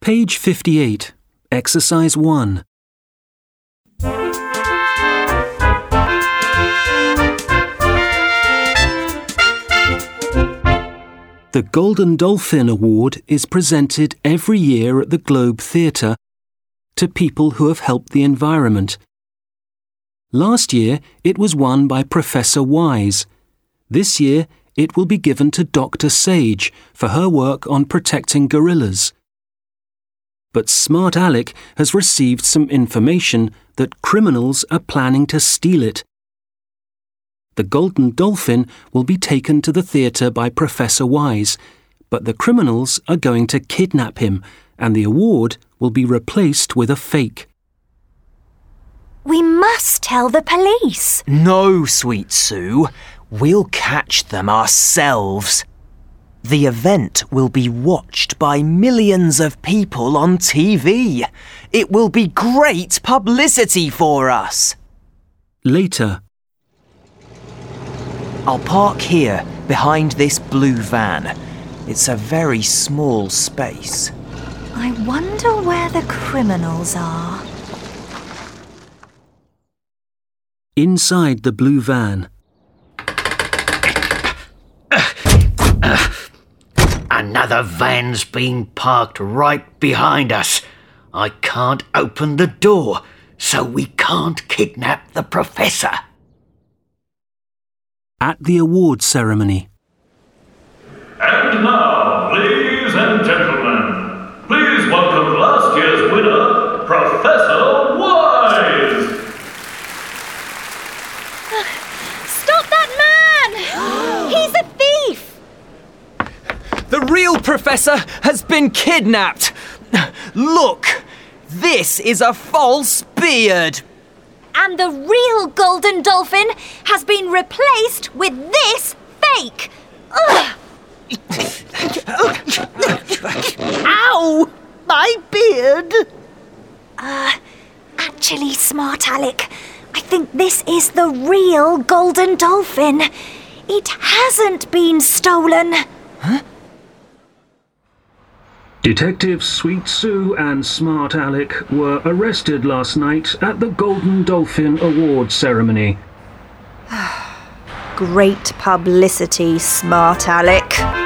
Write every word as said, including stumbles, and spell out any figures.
Page fifty-eight, Exercise one. The Golden Dolphin Award is presented every year at the Globe Theatre to people who have helped the environment. Last year, it was won by Professor Wise. This year, it will be given to Doctor Sage for her work on protecting gorillas. But Smart Alec has received some information that criminals are planning to steal it. The Golden Dolphin will be taken to the theatre by Professor Wise, but the criminals are going to kidnap him, and the award will be replaced with a fake. We must tell the police. No, Sweet Sue. We'll catch them ourselves. The event will be watched by millions of people on T V. It will be great publicity for us. Later. I'll park here, behind this blue van. It's a very small space. I wonder where the criminals are. Inside the blue van. Another van's being parked right behind us. I can't open the door, so we can't kidnap the professor. At the award ceremony. And now, ladies and gentlemen, please welcome last year's winner, Professor Wise. Stop that man! He's a thief! The real professor has been kidnapped. Look, this is a false beard. And the real Golden Dolphin has been replaced with this fake. Ugh. Ow! My beard! Uh, actually, Smart Alec, I think this is the real Golden Dolphin. It hasn't been stolen. Huh? Detectives Sweet Sue and Smart Alec were arrested last night at the Golden Dolphin Award ceremony. Great publicity, Smart Alec.